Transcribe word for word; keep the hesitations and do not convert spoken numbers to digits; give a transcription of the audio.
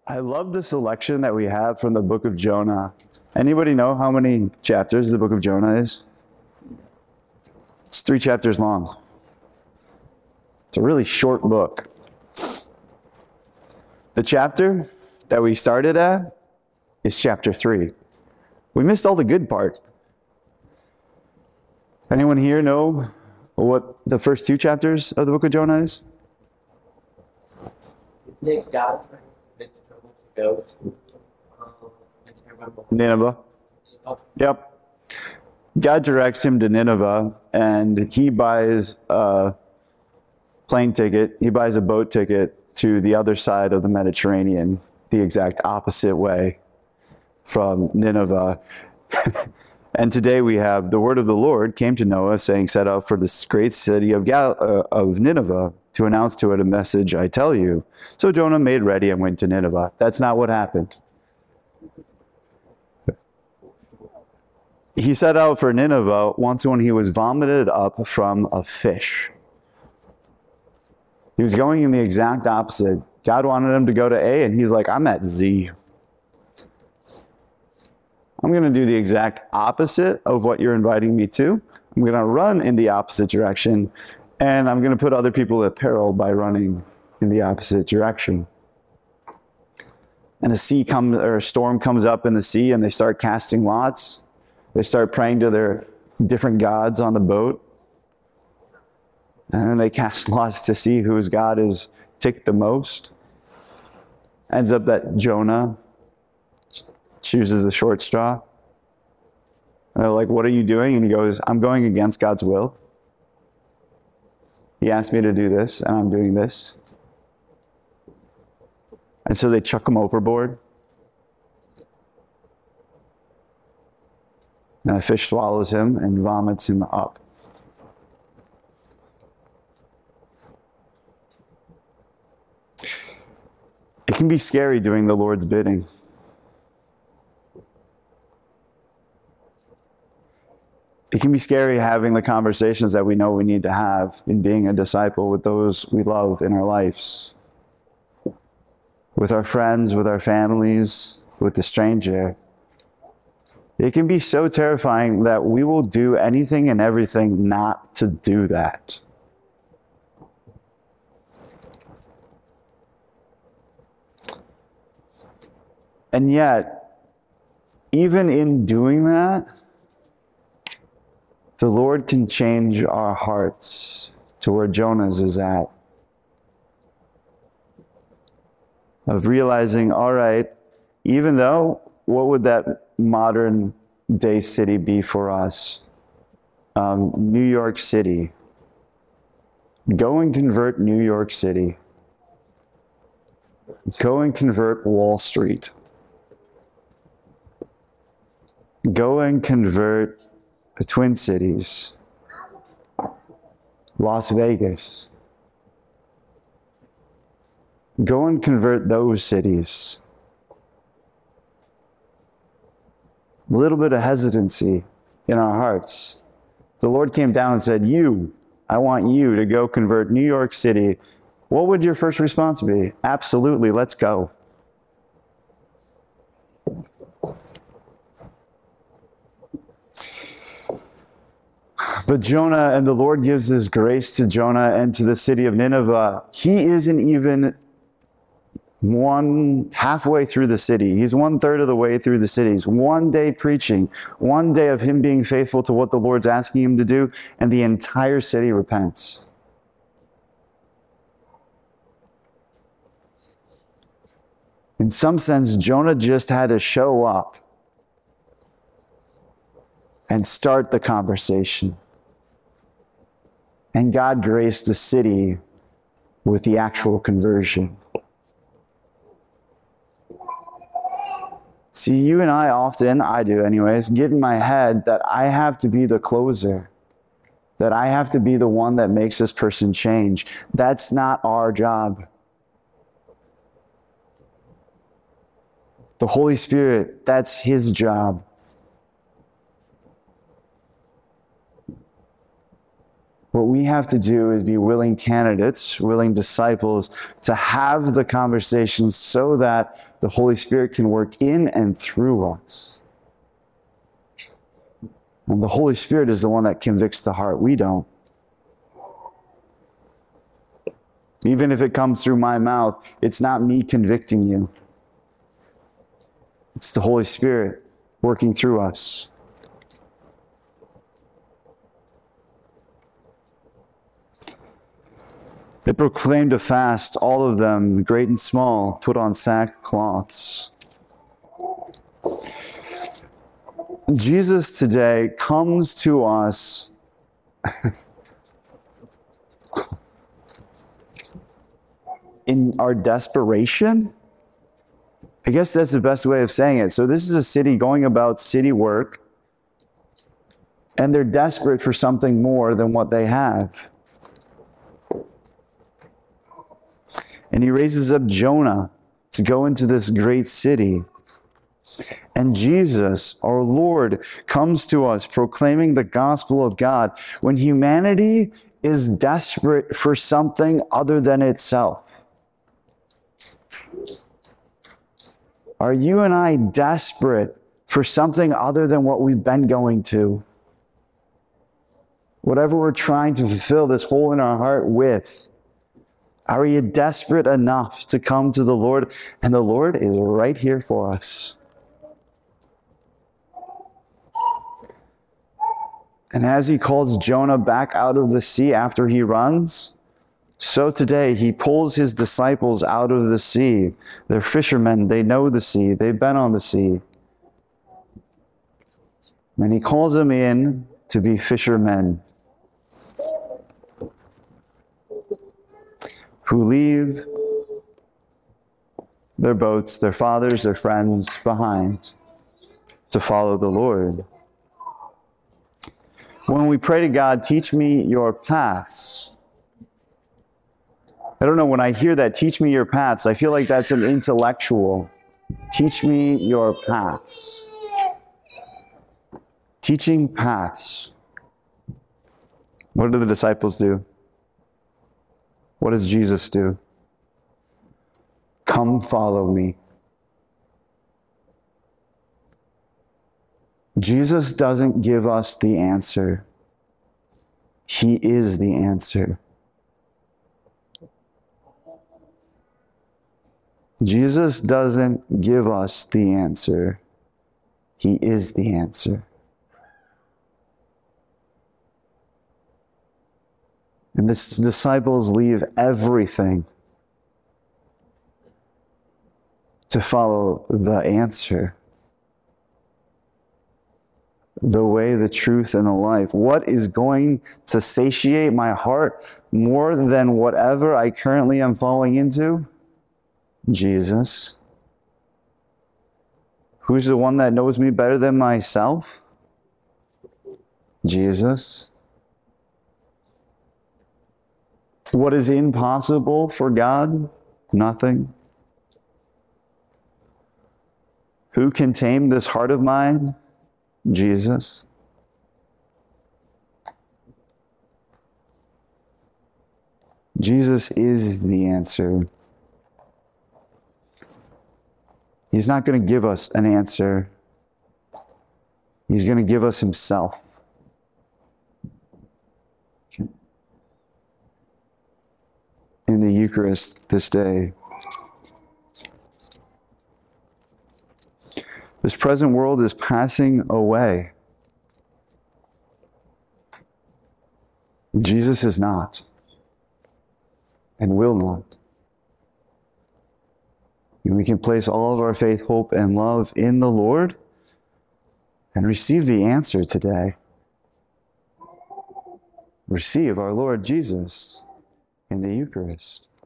I love the selection that we have from the book of Jonah. Anybody know how many chapters the book of Jonah is? It's three chapters long. It's a really short book. The chapter that we started at is chapter three. We missed all the good part. Anyone here know what the first two chapters of the book of Jonah is? Did God convince trouble to go to um, I can't remember. Nineveh. Yep. God directs him to Nineveh, and he buys a plane ticket. He buys a boat ticket to the other side of the Mediterranean, the exact opposite way from Nineveh. And today we have the word of the Lord came to Noah, saying, "Set out for this great city of Gal- uh, of Nineveh to announce to it a message I tell you." So Jonah made ready and went to Nineveh. That's not what happened. He set out for Nineveh once when he was vomited up from a fish. He was going in the exact opposite. God wanted him to go to A, and he's like, I'm at Z. I'm going to do the exact opposite of what you're inviting me to. I'm going to run in the opposite direction, and I'm going to put other people at peril by running in the opposite direction. And a sea comes, or a storm comes up in the sea, and they start casting lots. They start praying to their different gods on the boat. And then they cast lots to see whose God is ticked the most. Ends up that Jonah chooses the short straw. And they're like, what are you doing? And he goes, I'm going against God's will. He asked me to do this, and I'm doing this. And so they chuck him overboard. And a fish swallows him and vomits him up. It can be scary doing the Lord's bidding. It can be scary having the conversations that we know we need to have in being a disciple with those we love in our lives. With our friends, with our families, with the stranger. It can be so terrifying that we will do anything and everything not to do that. And yet, even in doing that, the Lord can change our hearts to where Jonah's is at. Of realizing, all right, even though, what would that modern day city be for us? Um, New York City. Go and convert New York City. Go and convert Wall Street. Go and convert the Twin Cities, Las Vegas. Go and convert those cities. A little bit of hesitancy in our hearts. The Lord came down and said, you, I want you to go convert New York City. What would your first response be? Absolutely, let's go. But Jonah, and the Lord gives His grace to Jonah and to the city of Nineveh. He isn't even one halfway through the city. He's one third of the way through the city. He's one day preaching, one day of him being faithful to what the Lord's asking him to do, and the entire city repents. In some sense, Jonah just had to show up and start the conversation. And God graced the city with the actual conversion. See, you and I often, I do anyways, get in my head that I have to be the closer. That I have to be the one that makes this person change. That's not our job. The Holy Spirit, that's His job. What we have to do is be willing candidates, willing disciples, to have the conversations so that the Holy Spirit can work in and through us. And the Holy Spirit is the one that convicts the heart. We don't. Even if it comes through my mouth, it's not me convicting you. It's the Holy Spirit working through us. They proclaimed a fast, all of them, great and small, put on sackcloths. Jesus today comes to us in our desperation. I guess that's the best way of saying it. So this is a city going about city work, and they're desperate for something more than what they have. And he raises up Jonah to go into this great city. And Jesus, our Lord, comes to us proclaiming the gospel of God when humanity is desperate for something other than itself. Are you and I desperate for something other than what we've been going to? Whatever we're trying to fulfill this hole in our heart with. Are you desperate enough to come to the Lord? And the Lord is right here for us. And as he calls Jonah back out of the sea after he runs, so today he pulls his disciples out of the sea. They're fishermen. They know the sea. They've been on the sea. And he calls them in to be fishermen, who leave their boats, their fathers, their friends behind to follow the Lord. When we pray to God, teach me your paths. I don't know, when I hear that, teach me your paths, I feel like that's an intellectual. Teach me your paths. Teaching paths. What do the disciples do? What does Jesus do? Come follow me. Jesus doesn't give us the answer. He is the answer. Jesus doesn't give us the answer. He is the answer. And the disciples leave everything to follow the answer. The way, the truth, and the life. What is going to satiate my heart more than whatever I currently am falling into? Jesus. Who's the one that knows me better than myself? Jesus. What is impossible for God? Nothing. Who can tame this heart of mine? Jesus. Jesus is the answer. He's not going to give us an answer. He's going to give us himself. In the Eucharist this day. This present world is passing away. Jesus is not, and will not. And we can place all of our faith, hope, and love in the Lord and receive the answer today. Receive our Lord Jesus in the Eucharist.